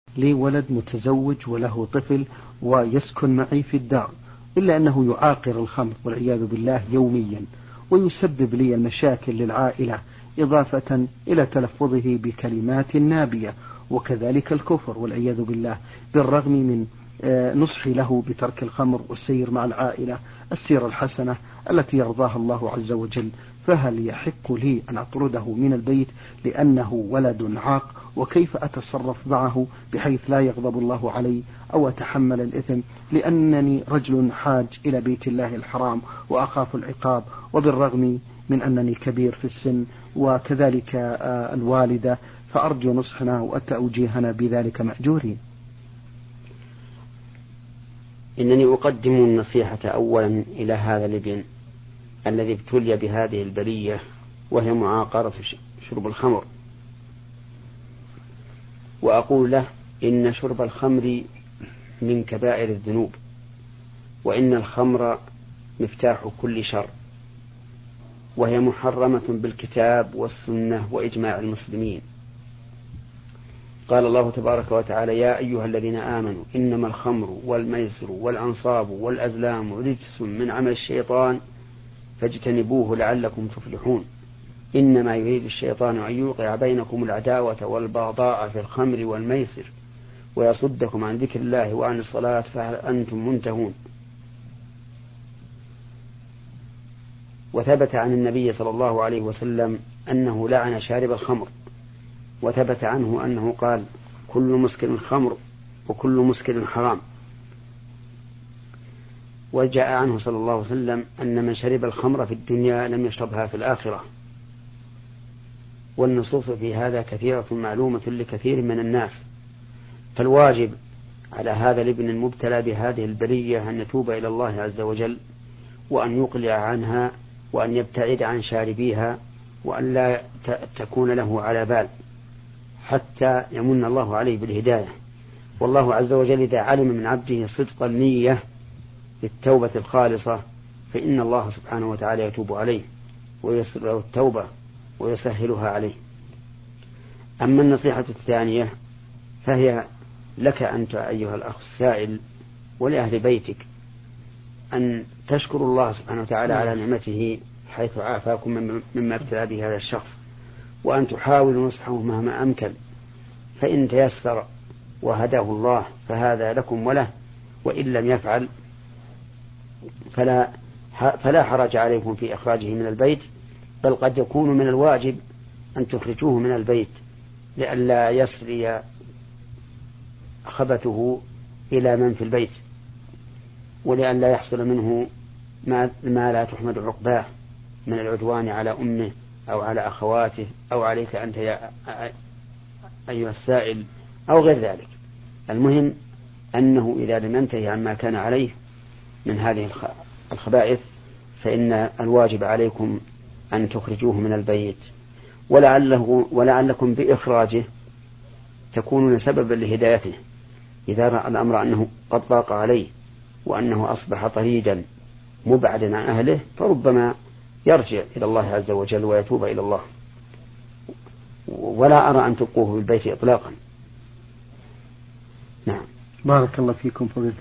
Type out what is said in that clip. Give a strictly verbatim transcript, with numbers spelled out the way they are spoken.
لي ولد متزوج وله طفل ويسكن معي في الدار، إلا أنه يعاقر الخمر والعياذ بالله يوميا، ويسبب لي المشاكل للعائلة، إضافة إلى تلفظه بكلمات نابية، وكذلك الكفر والعياذ بالله، بالرغم من نصحي له بترك الخمر والسير مع العائلة السيرة الحسنة التي يرضاها الله عز وجل. فهل يحق لي أن أطرده من البيت لأنه ولد عاق؟ وكيف أتصرف معه بحيث لا يغضب الله علي أو أتحمل الإثم، لأنني رجل حاج إلى بيت الله الحرام وأخاف العقاب، وبالرغم من أنني كبير في السن وكذلك الوالدة، فأرجو نصحنا وتوجيهنا بذلك مأجورين. إنني أقدم النصيحة أولا إلى هذا الابن الذي ابتلي بهذه البلية وهي معاقرة شرب الخمر، وأقول له إن شرب الخمر من كبائر الذنوب، وإن الخمر مفتاح كل شر، وهي محرمة بالكتاب والسنة وإجماع المسلمين. قال الله تبارك وتعالى: يا أيها الذين آمنوا إنما الخمر والميسر والأنصاب والأزلام رجس من عمل الشيطان فاجتنبوه لعلكم تفلحون. إنما يريد الشيطان أن يوقع بينكم العداوة والبغضاء في الخمر والميسر ويصدكم عن ذكر الله وعن الصلاة فهل أنتم منتهون. وثبت عن النبي صلى الله عليه وسلم أنه لعن شارب الخمر، وثبت عنه أنه قال: كل مسكر خمر وكل مسكر حرام. وجاء عنه صلى الله عليه وسلم أن من شرب الخمر في الدنيا لم يشربها في الآخرة. والنصوص في هذا كثيرة معلومة لكثير من الناس، فالواجب على هذا الابن المبتلى بهذه البلية أن يتوب إلى الله عز وجل، وأن يقلع عنها، وأن يبتعد عن شاربيها، وأن لا تكون له على بال حتى يمن الله عليه بالهداية. والله عز وجل إذا علم من عبده صدق النية للتوبة الخالصة فإن الله سبحانه وتعالى يتوب عليه ويسر له التوبة ويسهلها عليه. أما النصيحة الثانية فهي لك أنت أيها الأخ السائل ولأهل بيتك، أن تشكروا الله سبحانه وتعالى على نعمته حيث عافاكم مما ابتلى به هذا الشخص، وأن تحاولوا نصحه مهما أمكن، فإن تيسر وهداه الله فهذا لكم وله، وإن لم يفعل فلا, فلا حرج عليكم في إخراجه من البيت، بل قد يكون من الواجب أن تخرجوه من البيت لئلا يسري خبثه إلى من في البيت، ولئلا يحصل منه ما, ما لا تحمد عقباه من العدوان على أمه أو على أخواته أو عليك أنت يا أيها السائل أو غير ذلك. المهم أنه إذا لم ينتهي عما كان عليه من هذه الخبائث فإن الواجب عليكم أن تخرجوه من البيت، ولعله ولعلكم بإخراجه تكونون سببا لهدايته. إذا رأى الأمر أنه قد ضاق عليه وأنه أصبح طريدا مبعدا عن أهله فربما يرجع إلى الله عز وجل ويتوب إلى الله، ولا أرى أن تبقوه بالبيت إطلاقا. نعم. بارك الله فيكم فضيلة